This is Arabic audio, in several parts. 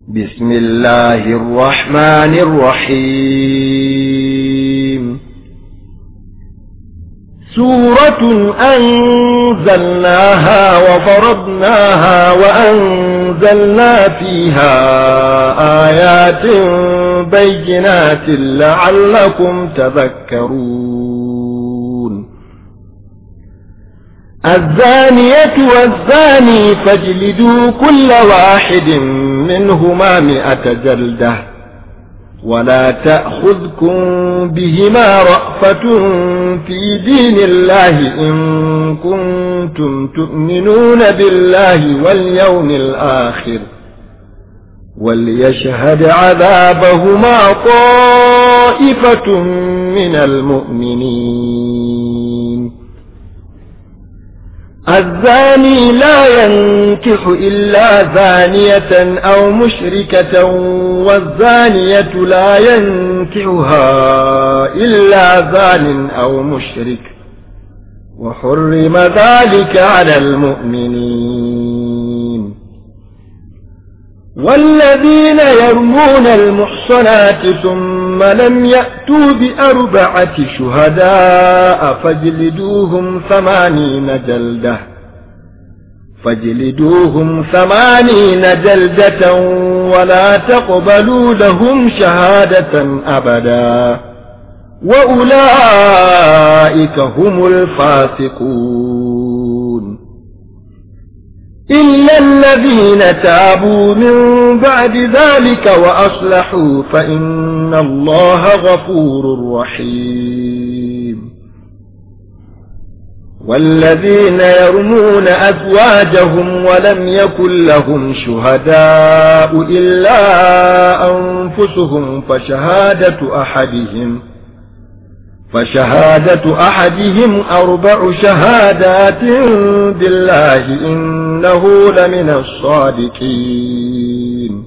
بسم الله الرحمن الرحيم. سورة أنزلناها وفرضناها وأنزلنا فيها آيات بينات لعلكم تذكرون. الزانية والزاني فاجلدوا كل واحد منهما 100 جلدة ولا تأخذكم بهما رأفة في دين الله إن كنتم تؤمنون بالله واليوم الآخر وليشهد عذابهما طائفة من المؤمنين. الزاني لا ينكح إلا زانية أو مشركة والزانية لا ينكحها إلا زان أو مشرك وحرم ذلك على المؤمنين. والذين يرمون المحصنات ثم لم يأتوا ب4 شهداء فاجلدوهم 80 جلدة ولا تقبلوا لهم شهادة أبدا وأولئك هم الفاسقون. إلا الذين تابوا من بعد ذلك وأصلحوا فإن الله غفور رحيم. والذين يرمون أزواجهم ولم يكن لهم شهداء إلا أنفسهم فشهادة أحدهم 4 شهادات بالله إنه لمن الصادقين.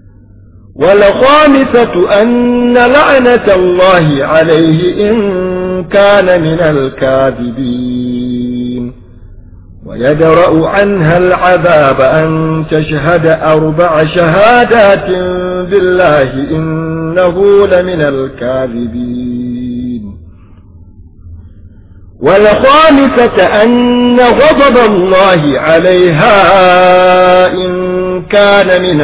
والخامسة أن لعنة الله عليه إن كان من الكاذبين. ويدرأ عنها العذاب أن تشهد 4 شهادات بالله إنه لمن الكاذبين. والخامسة أن غضب الله عليها إن كان من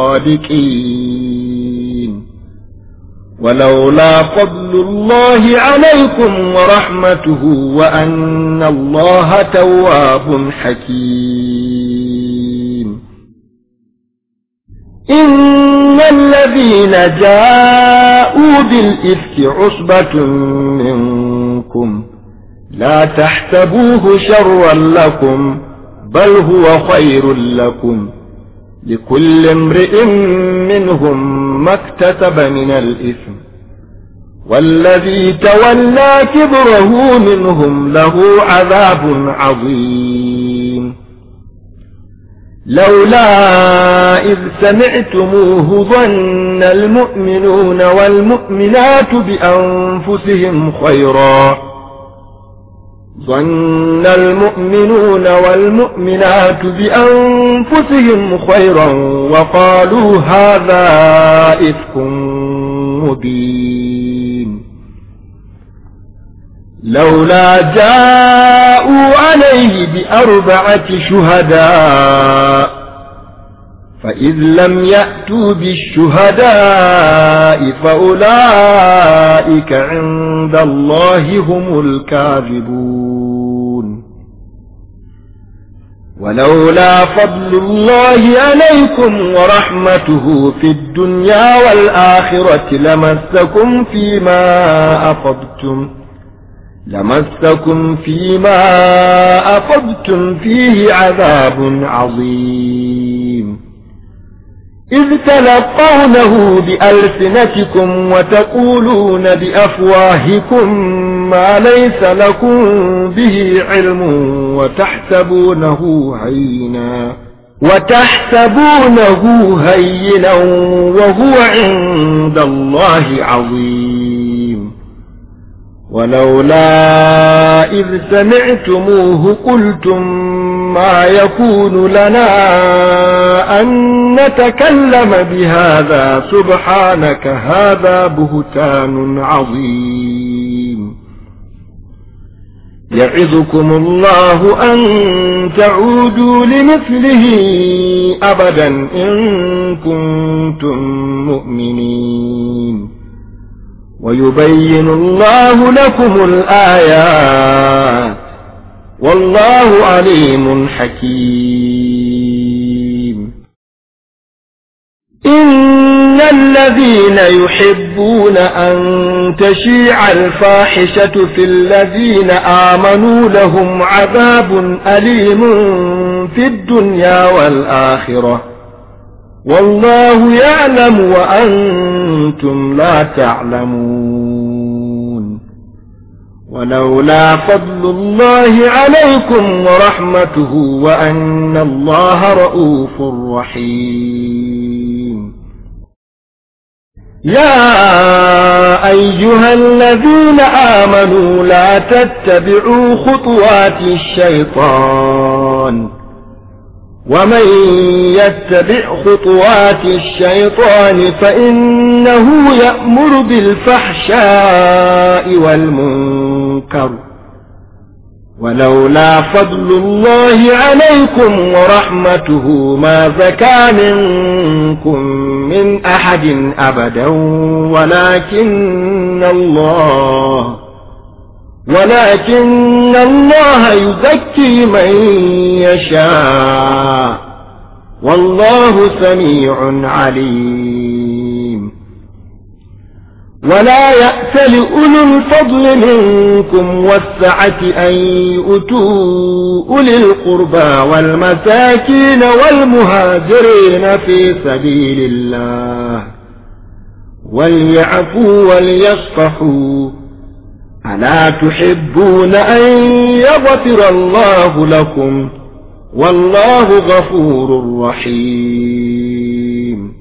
الصادقين. ولولا فضل الله عليكم ورحمته وأن الله تواب حكيم. إن الذين جاءوا بالإفك عصبة منكم لا تحسبوه شرا لكم بل هو خير لكم لكل امرئ منهم ما اكتسب من الإثم والذي تولى كبره منهم له عذاب عظيم. لولا إذ سمعتموه ظن المؤمنون والمؤمنات بأنفسهم خيرا وقالوا هذا إفك مبين. لولا جاءوا عليه ب4 شهداء فإذ لم يأتوا بالشهداء فأولئك عند الله هم الكاذبون. ولولا فضل الله عليكم ورحمته في الدنيا والآخرة لمسكم فيما أفضتم فيه عذاب عظيم. إذ تلقونه بألسنتكم وتقولون بأفواهكم ما ليس لكم به علم وتحسبونه هينا وهو عند الله عظيم. ولولا إذ سمعتموه قلتم ما يكون لنا أن نتكلم بهذا سبحانك هذا بهتان عظيم يعظكم الله أن تعودوا لمثله أبدا إن كنتم مؤمنين ويبين الله لكم الآيات والله عليم حكيم إن الذين يحبون أن تشيع الفاحشة في الذين آمنوا لهم عذاب أليم في الدنيا والآخرة والله يعلم وأنتم لا تعلمون ولولا فضل الله عليكم ورحمته وأن الله رؤوف رحيم يا أيها الذين آمنوا لا تتبعوا خطوات الشيطان ومن يتبع خطوات الشيطان فإنه يأمر بالفحشاء والمنكر ولولا فضل الله عليكم ورحمته ما زكى منكم من أحد أبدا ولكن الله يزكي من يشاء والله سميع عليم ولا يأتل أولو الفضل منكم والسعة أن يؤتوا أولي القربى والمساكين والمهاجرين في سبيل الله وليعفوا وليصفحوا ألا تحبون أن يغفر الله لكم والله غفور رحيم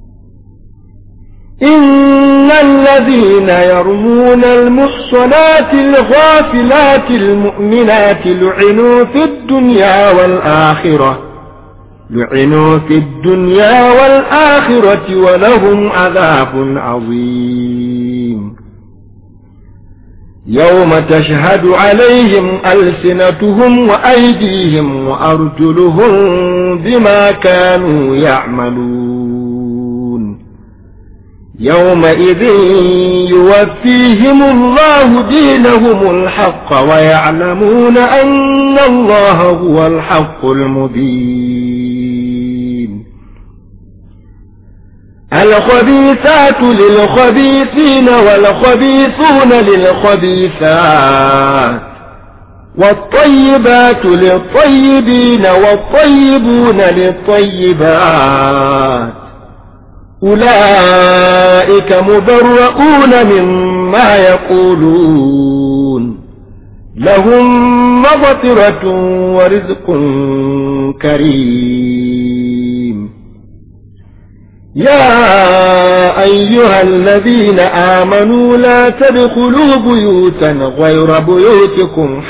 إن الذين يرمون المحصنات الغافلات المؤمنات لعنوا في الدنيا والآخرة ولهم عذاب عظيم يوم تشهد عليهم ألسنتهم وأيديهم وأرجلهم بما كانوا يعملون يومئذ يوفيهم الله دينهم الحق ويعلمون أن الله هو الحق المبين الخبيثات للخبيثين والخبيثون للخبيثات والطيبات للطيبين والطيبون للطيبات أولئك مبرؤون مما يقولون لهم مغفرة ورزق كريم يا أيها الذين آمنوا لا تدخلوا بيوتا غير بيوتكم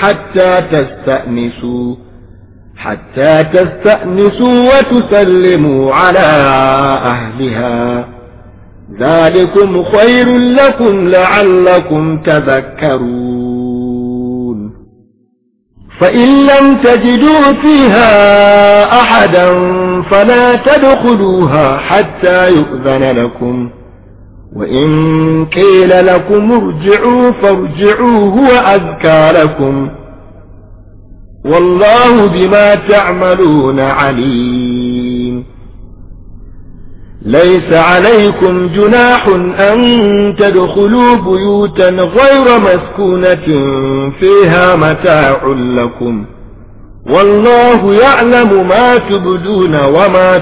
حتى تستأنسوا وتسلموا على أهلها ذلكم خير لكم لعلكم تذكرون فإن لم تجدوا فيها أحدا فلا تدخلوها حتى يؤذن لكم وإن قيل لكم ارجعوا فارجعوا هو أزكى لكم والله بما تعملون عليم ليس عليكم جناح أن تدخلوا بيوتا غير مسكونة فيها متاع لكم والله يعلم ما تبدون وما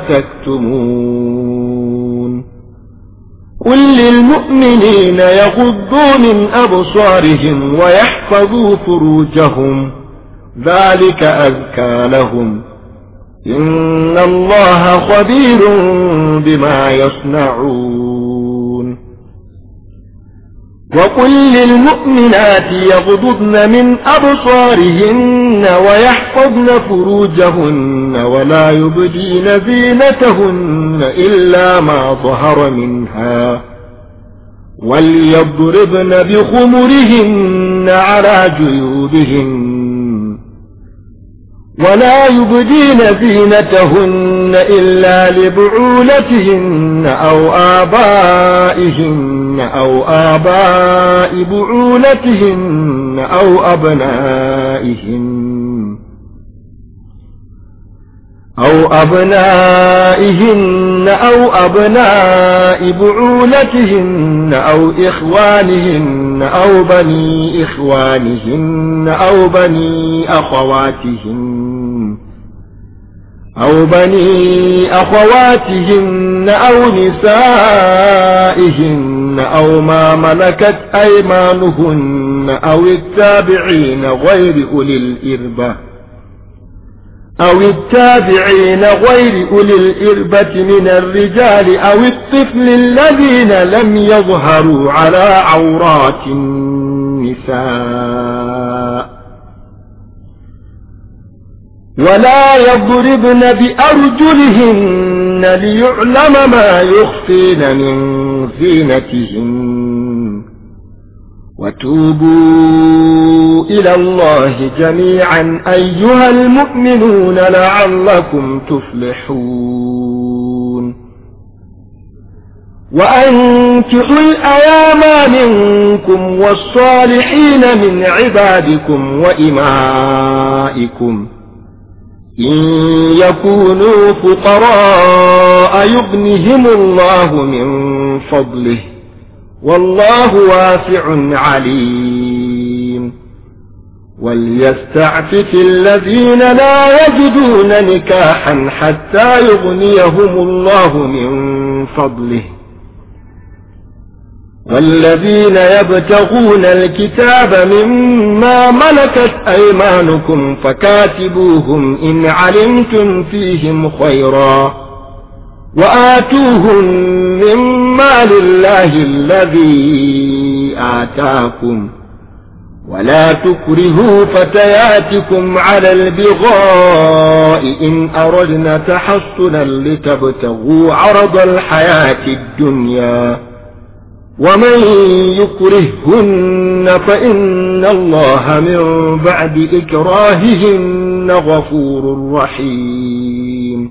تكتمون قل للمؤمنين يغضوا من أبصارهم ويحفظوا فروجهم ذلك أزكى لهم إن الله خبير بما يصنعون وقل للمؤمنات يغضضن من أبصارهن ويحفظن فروجهن ولا يبدين زينتهن إلا ما ظهر منها وليضربن بخمرهن على جيوبهن ولا يبدين زينتهن إلا لبعولتهن أو آبائهن أو آباء بعولتهن أو أبنائهن أو أبناء بعولتهن أو إخوانهن أو بني إخوانهن أو بني أخواتهن أو نسائهن أو ما ملكت أيمانهن أو التابعين غير أولي الإربة من الرجال أو الطفل الذين لم يظهروا على عورات النساء ولا يضربن بأرجلهن ليعلم ما يخفين من زينتهن وتوبوا إلى الله جميعا أيها المؤمنون لعلكم تفلحون وأنكحوا الأيام منكم والصالحين من عبادكم وإمائكم إن يكونوا فقراء يغنهم الله من فضله والله واسع عليم وليستعفف الذين لا يجدون نكاحا حتى يغنيهم الله من فضله والذين يبتغون الكتاب مما ملكت أيمانكم فكاتبوهم إن علمتم فيهم خيرا وآتوهم مما لله الذي آتاكم ولا تكرهوا فتياتكم على البغاء إن أردنا تحصنا لتبتغوا عرض الحياة الدنيا ومن يكرههن فإن الله من بعد إكراههن غفور رحيم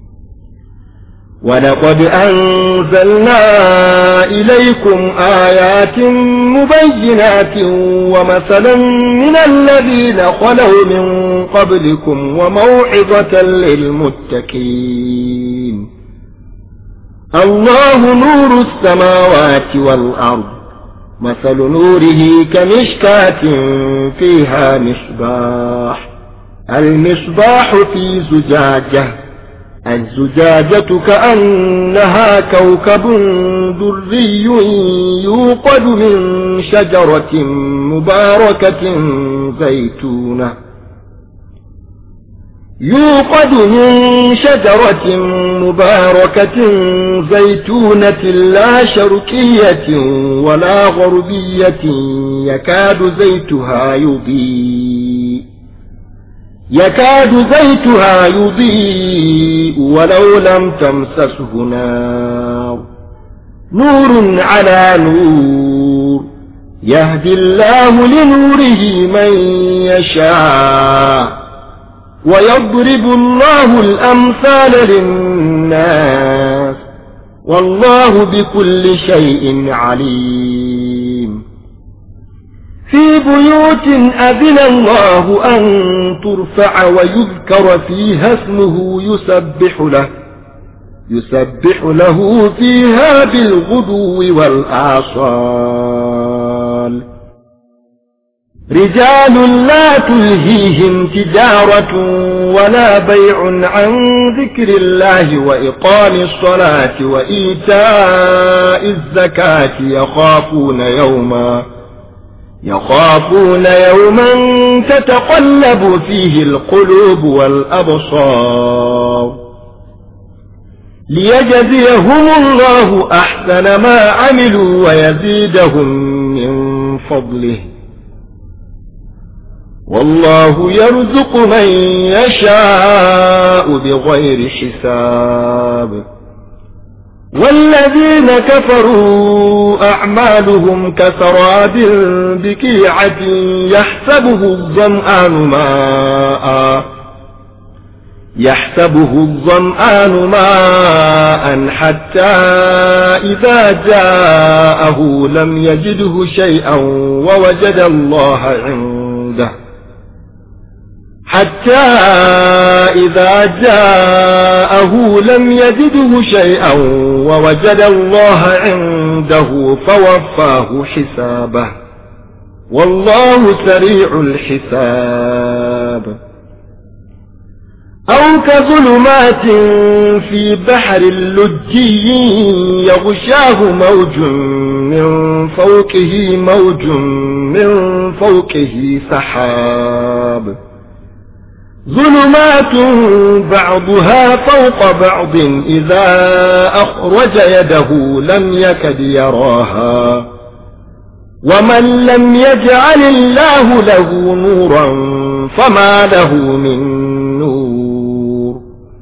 ولقد أنزلنا إليكم آيات مبينات ومثلا من الذين خلوا من قبلكم وموعظة للمتقين الله نور السماوات والأرض مثل نوره كمشكاة فيها مصباح المصباح في زجاجة الزجاجة كأنها كوكب دري يوقد من شجرة مباركة زيتونة لا شرقية ولا غربية يكاد زيتها يضيء ولو لم تمسسه نور على نور يهدي الله لنوره من يشاء ويضرب الله الأمثال للناس والله بكل شيء عليم في بيوت أذن الله أن ترفع ويذكر فيها اسمه يسبح له فيها بالغدو والآصال رجال لا تلهيهم تجارة ولا بيع عن ذكر الله وإقام الصلاة وإيتاء الزكاة يخافون يوما تتقلب فيه القلوب والأبصار ليجزيهم الله أحسن ما عملوا ويزيدهم من فضله والله يرزق من يشاء بغير حساب والذين كفروا أعمالهم كسراب بقيعة يحسبه الظمآن ماء حتى إذا جاءه لم يجده شيئا ووجد الله عنده فوفاه حسابه والله سريع الحساب أو كظلمات في بحر لجي يغشاه موج من فوقه سحاب ظلمات بعضها فوق بعض إذا أخرج يده لم يكد يراها ومن لم يجعل الله له نورا فما له من نور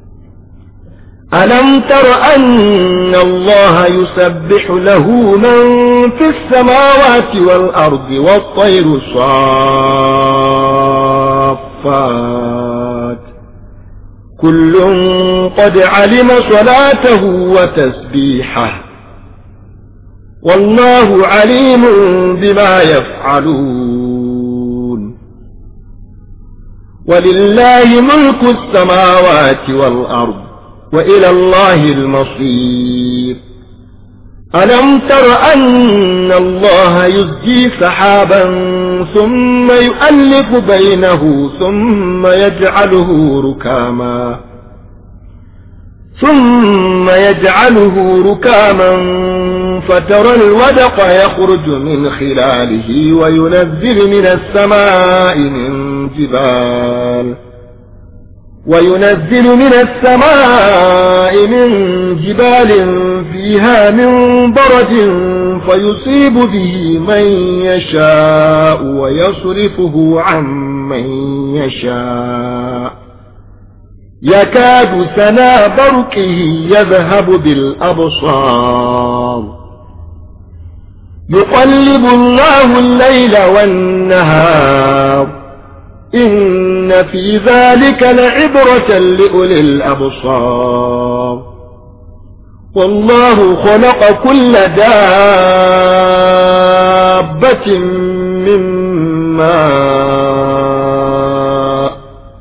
ألم تر أن الله يسبح له من في السماوات والأرض والطير صافات كل قد علم صلاته وتسبيحه والله عليم بما يفعلون ولله ملك السماوات والأرض وإلى الله المصير ألم تر أن الله يزجي سحابا ثم يؤلف بينه ثم يجعله ركاما فترى الودق يخرج من خلاله وينزل من السماء من جبال فيها من برد فيصيب به من يشاء ويصرفه عن من يشاء يكاد سنا برقه يذهب بالأبصار يقلب الله الليل والنهار إن في ذلك لعبرة لأولي الأبصار والله خلق كل دابة من ماء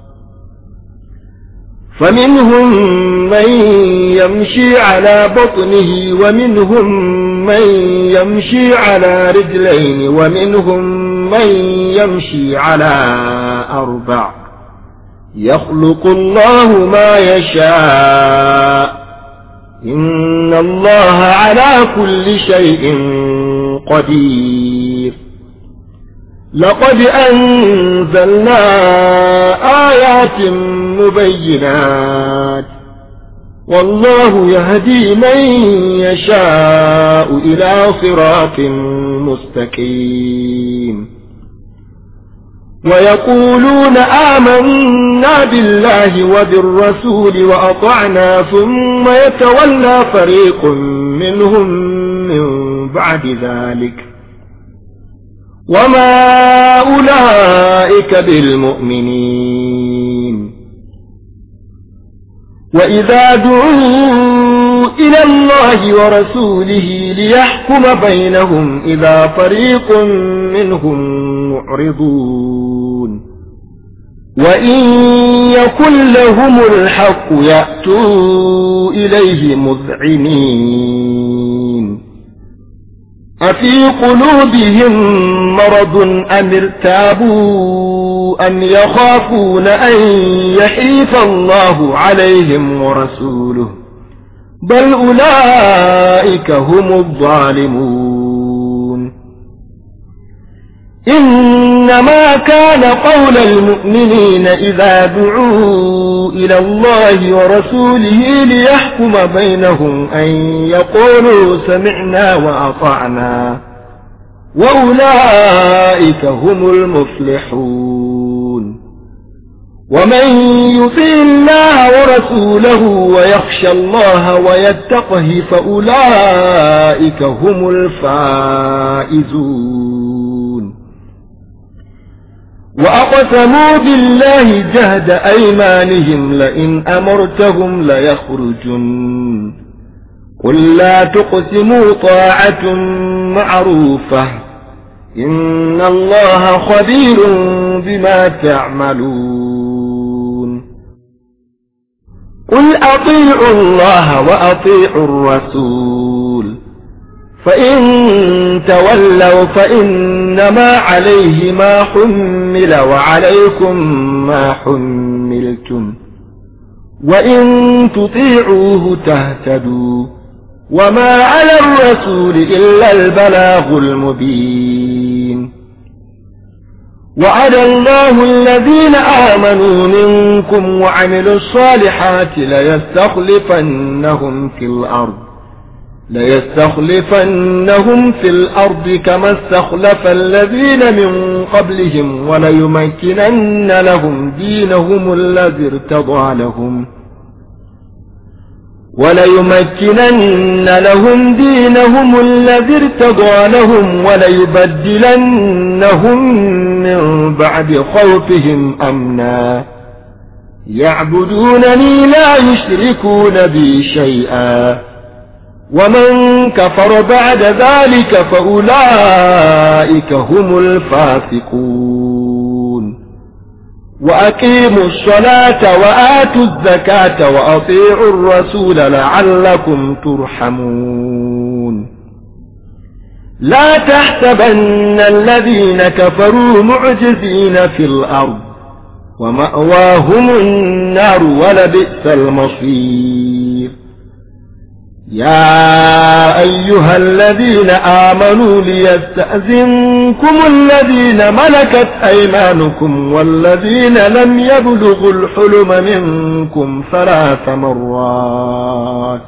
فمنهم من يمشي على بطنه ومنهم من يمشي على رجلين ومنهم من يمشي على 4 يخلق الله ما يشاء إن الله على كل شيء قدير لقد أنزلنا آيات مبينات والله يهدي من يشاء إلى صراط مستقيم ويقولون آمنا بالله وبالرسول وأطعنا ثم يتولى فريق منهم من بعد ذلك وما أولئك بالمؤمنين وإذا دعوا إلى الله ورسوله ليحكم بينهم إذا فريق منهم معرضون وإن يكن لهم الحق يأتوا إليه مذعنين أفي قلوبهم مرض أم ارتابوا أم يخافون أن يحيف الله عليهم ورسوله بل أولئك هم الظالمون إنما كان قول المؤمنين إذا دعوا إلى الله ورسوله ليحكم بينهم أن يقولوا سمعنا وأطعنا وأولئك هم المفلحون. ومن يطع الله ورسوله ويخشى الله ويتقه فأولئك هم الفائزون. وأقسموا بالله جهد أيمانهم لئن أمرتهم ليخرجن قل لا تقسموا طاعة معروفة إن الله خبير بما تعملون. قل أطيعوا الله وأطيعوا الرسول فإن تولوا فإنما عليه ما حمل وعليكم ما حملتم وإن تطيعوه تهتدوا وما على الرسول إلا البلاغ المبين. وعد الله الذين آمنوا منكم وعملوا الصالحات ليستخلفنهم في الأرض كما استخلف الذين من قبلهم وليمكنن لهم دينهم الذي ارتضى لهم وليبدلنهم من بعد خوفهم أمنا يعبدونني لا يشركون بي شيئا ومن كفر بعد ذلك فأولئك هم الفاسقون. وأقيموا الصلاة وآتوا الزكاة وأطيعوا الرسول لعلكم ترحمون. لا تحسبن الذين كفروا معجزين في الأرض ومأواهم النار ولبئس المصير. يا أيها الذين آمنوا ليستأذنكم الذين ملكت أيمانكم والذين لم يبلغوا الحلم منكم 3 مرات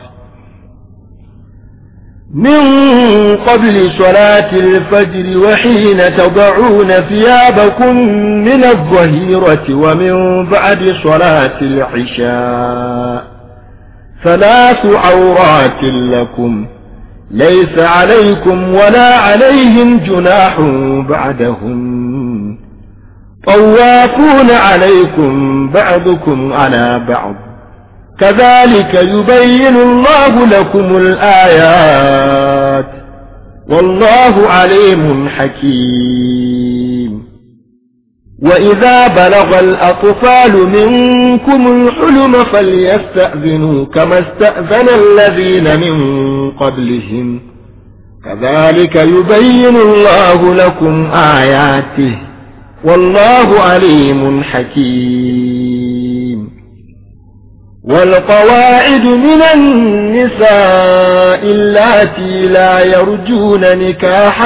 من قبل صلاة الفجر وحين تضعون ثيابكم من الظهيرة ومن بعد صلاة العشاء 3 عورات لكم ليس عليكم ولا عليهم جناح بعدهم طوافون عليكم بعضكم على بعض كذلك يبين الله لكم الآيات والله عليم حكيم. وإذا بلغ الأطفال منكم الحلم فليستأذنوا كما استأذن الذين من قبلهم كذلك يبين الله لكم آياته والله عليم حكيم. والقواعد من النساء اللاتي لا يرجون نكاحا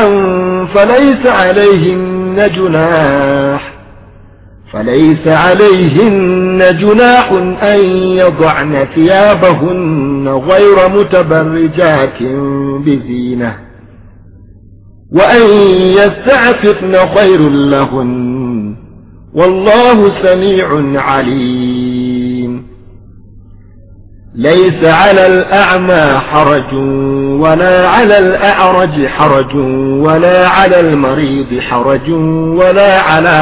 فليس عليهن جناح أن يضعن ثيابهن غير متبرجات بزينة وأن يستعففن خير لهن والله سميع عليم. ليس على الأعمى حرج ولا على الأعرج حرج ولا على المريض حرج ولا على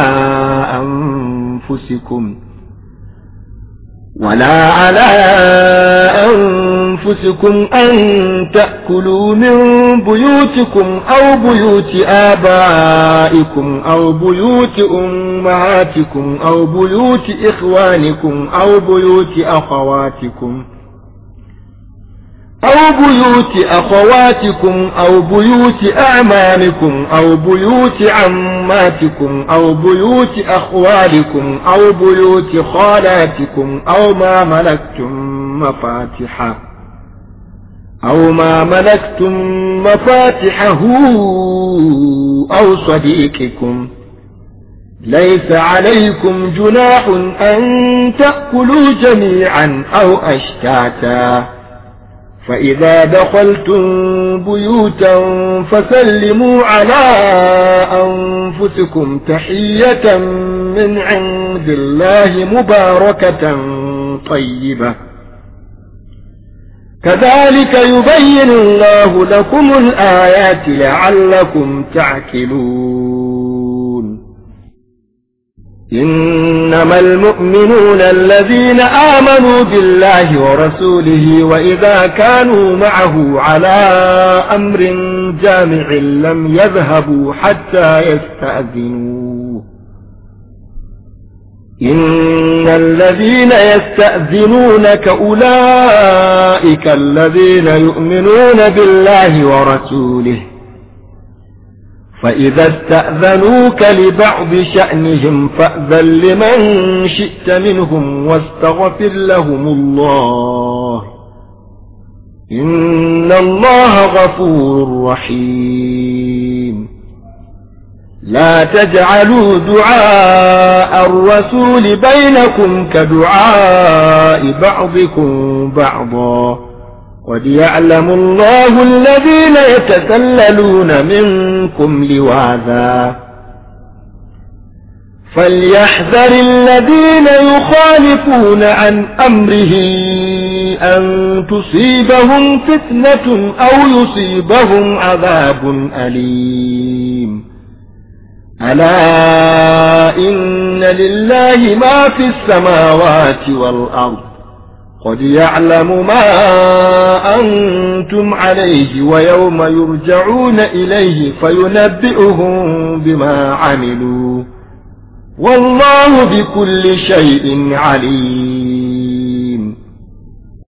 أنفسكم أن تأكلوا من بيوتكم أو بيوت آبائكم أو بيوت أمهاتكم أو بيوت إخوانكم أو بيوت أخواتكم أو بيوت أعمامكم أو بيوت عماتكم أو بيوت أخوالكم أو بيوت خالاتكم أو ما ملكتم مفاتحه أو صديقكم. ليس عليكم جناح أن تأكلوا جميعا أو أشتاتا فإذا دخلتم بيوتا فسلموا على أنفسكم تحية من عند الله مباركة طيبة كذلك يبين الله لكم الآيات لعلكم تعقلون إنما المؤمنون الذين آمنوا بالله ورسوله وإذا كانوا معه على أمر جامع لم يذهبوا حتى يستأذنوه إن الذين يستأذنونك أولئك الذين يؤمنون بالله ورسوله فإذا استأذنوك لبعض شأنهم فأذن لمن شئت منهم واستغفر لهم الله إن الله غفور رحيم لا تجعلوا دعاء الرسول بينكم كدعاء بعضكم بعضا قد يعلم الله الذين يتسللون منكم لواذا فليحذر الذين يخالفون عن أمره أن تصيبهم فتنة أو يصيبهم عذاب أليم ألا إن لله ما في السماوات والأرض قد يعلم ما أنتم عليه ويوم يرجعون إليه فينبئهم بما عملوا والله بكل شيء عليم